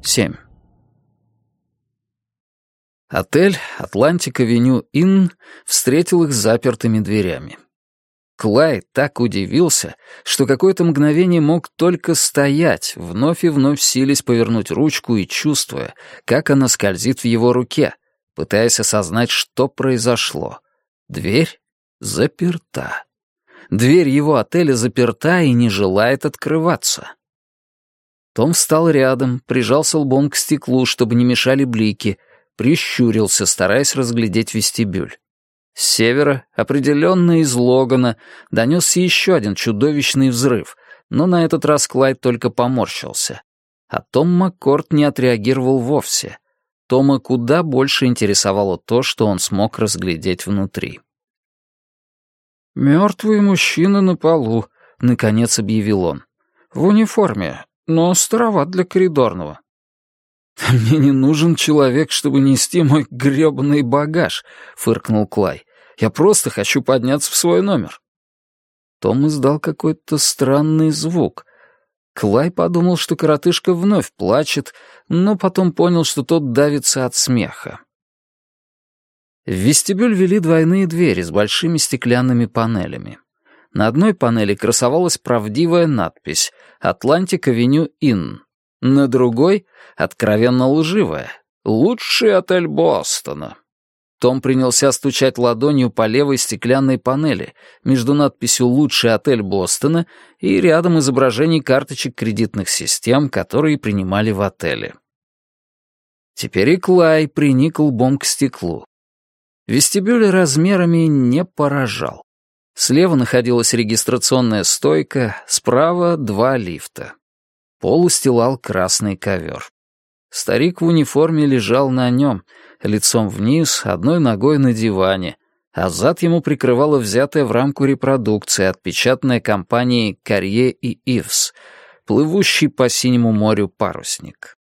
7. Отель «Атлантик-авеню Инн» встретил их запертыми дверями. Клай так удивился, что какое-то мгновение мог только стоять, вновь и вновь силясь повернуть ручку и чувствуя, как она скользит в его руке, пытаясь осознать, что произошло. Дверь заперта. Дверь его отеля заперта и не желает открываться. Том встал рядом, прижался лбом к стеклу, чтобы не мешали блики, прищурился, стараясь разглядеть вестибюль. С севера, определенно из Логана, донесся еще один чудовищный взрыв, но на этот раз Клайд только поморщился. А Том Маккорд не отреагировал вовсе. Тома куда больше интересовало то, что он смог разглядеть внутри. «Мертвый мужчина на полу», — наконец объявил он. «В униформе, но староват для коридорного». «Мне не нужен человек, чтобы нести мой грёбаный багаж», — фыркнул Клай. «Я просто хочу подняться в свой номер». Том издал какой-то странный звук. Клай подумал, что коротышка вновь плачет, но потом понял, что тот давится от смеха. В вестибюль вели двойные двери с большими стеклянными панелями. На одной панели красовалась правдивая надпись «Атлантик-авеню Инн». На другой — откровенно лживая «Лучший отель Бостона». Том принялся стучать ладонью по левой стеклянной панели между надписью «Лучший отель Бостона» и рядом изображений карточек кредитных систем, которые принимали в отеле. Теперь и Клай приник лбом к стеклу. Вестибюль размерами не поражал. Слева находилась регистрационная стойка, справа — 2 лифта. Пол устилал красный ковер. Старик в униформе лежал на нем, лицом вниз, одной ногой на диване, а зад ему прикрывала взятая в рамку репродукция, отпечатанная компанией «Карье и Ивс», плывущий по синему морю парусник.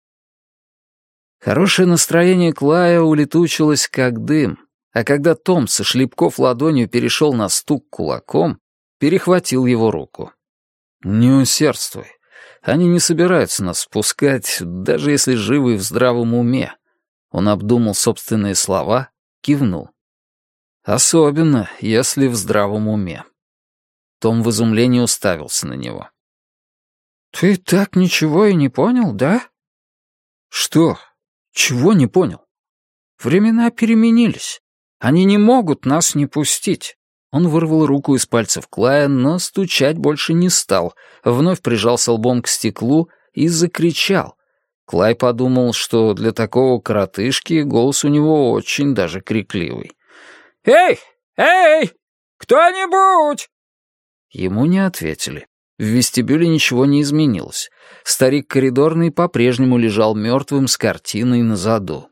Хорошее настроение Клая улетучилось как дым, а когда Том со шлепков ладонью перешел на стук кулаком, перехватил его руку. «Не усердствуй. Они не собираются нас впускать, даже если живы и в здравом уме». Он обдумал собственные слова, кивнул. «Особенно, если в здравом уме». Том в изумлении уставился на него. «Ты так ничего и не понял, да?» «Что? Чего не понял?» «Времена переменились. Они не могут нас не пустить». Он вырвал руку из пальцев Клая, но стучать больше не стал, вновь прижался лбом к стеклу и закричал. Клай подумал, что для такого коротышки голос у него очень даже крикливый. «Эй! Эй! Кто-нибудь!» Ему не ответили. В вестибюле ничего не изменилось. Старик коридорный по-прежнему лежал мертвым с картиной на заду.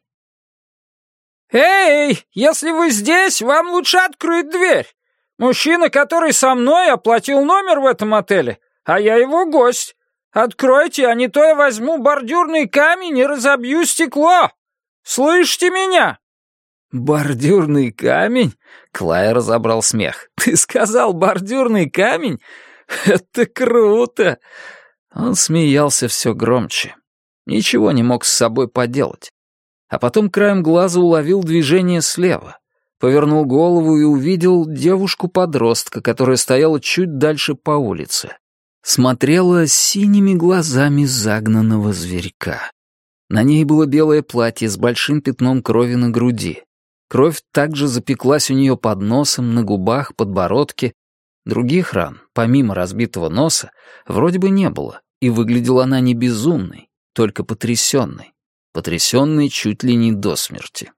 «Эй! Если вы здесь, вам лучше открыть дверь! Мужчина, который со мной, оплатил номер в этом отеле, а я его гость. Откройте, а не то я возьму бордюрный камень и разобью стекло. Слышите меня?» «Бордюрный камень?» — Клай разобрал смех. «Ты сказал бордюрный камень? Это круто!» Он смеялся все громче. Ничего не мог с собой поделать. А потом краем глаза уловил движение слева. Повернул голову и увидел девушку-подростка, которая стояла чуть дальше по улице. Смотрела синими глазами загнанного зверька. На ней было белое платье с большим пятном крови на груди. Кровь также запеклась у нее под носом, на губах, подбородке. Других ран, помимо разбитого носа, вроде бы не было, и выглядела она не безумной, только потрясенной. Потрясенной чуть ли не до смерти.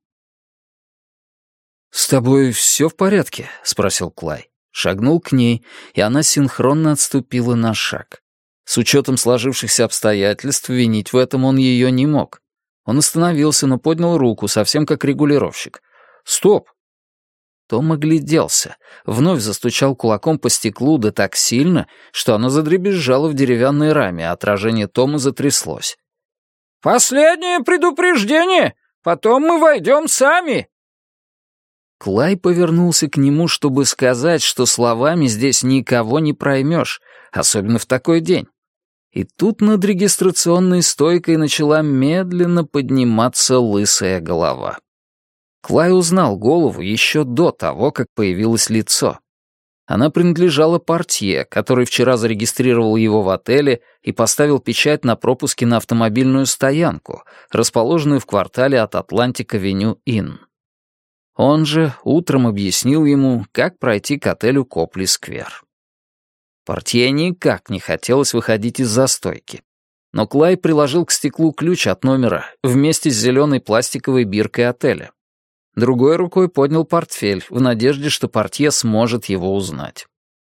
«С тобой все в порядке?» — спросил Клай. Шагнул к ней, и она синхронно отступила на шаг. С учетом сложившихся обстоятельств винить в этом он ее не мог. Он остановился, но поднял руку, совсем как регулировщик. «Стоп!» Том огляделся, вновь застучал кулаком по стеклу, да так сильно, что оно задребезжало в деревянной раме, а отражение Тома затряслось. «Последнее предупреждение! Потом мы войдем сами!» Клай повернулся к нему, чтобы сказать, что словами здесь никого не проймешь, особенно в такой день. И тут над регистрационной стойкой начала медленно подниматься лысая голова. Клай узнал голову еще до того, как появилось лицо. Она принадлежала портье, который вчера зарегистрировал его в отеле и поставил печать на пропуске на автомобильную стоянку, расположенную в квартале от Атлантик-авеню-Инн. Он же утром объяснил ему, как пройти к отелю Копли-сквер. Портье никак не хотелось выходить из застойки. Но Клай приложил к стеклу ключ от номера вместе с зеленой пластиковой биркой отеля. Другой рукой поднял портфель в надежде, что портье сможет его узнать.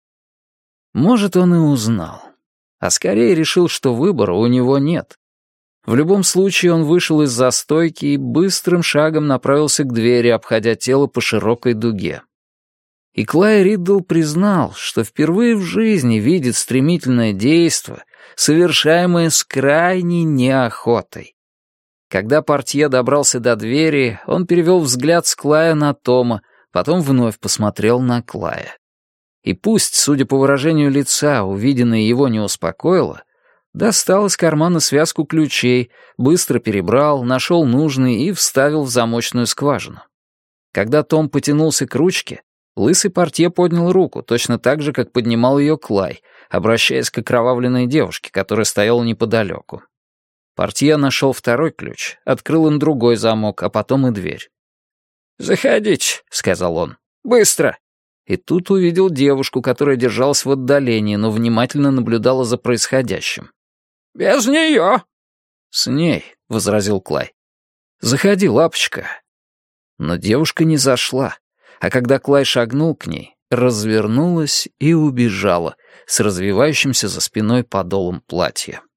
Может, он и узнал. А скорее решил, что выбора у него нет. В любом случае он вышел из застойки и быстрым шагом направился к двери, обходя тело по широкой дуге. И Клай Риддл признал, что впервые в жизни видит стремительное действо, совершаемое с крайней неохотой. Когда портье добрался до двери, он перевел взгляд с Клая на Тома, потом вновь посмотрел на Клая. И пусть, судя по выражению лица, увиденное его не успокоило, достал из кармана связку ключей, быстро перебрал, нашел нужный и вставил в замочную скважину. Когда Том потянулся к ручке, лысый портье поднял руку, точно так же, как поднимал ее Клай, обращаясь к окровавленной девушке, которая стояла неподалеку. Портье нашел второй ключ, открыл им другой замок, а потом и дверь. «Заходите», — сказал он. «Быстро!» И тут увидел девушку, которая держалась в отдалении, но внимательно наблюдала за происходящим. «Без нее!» «С ней», — возразил Клай. «Заходи, лапочка». Но девушка не зашла, а когда Клай шагнул к ней, развернулась и убежала с развивающимся за спиной подолом платья.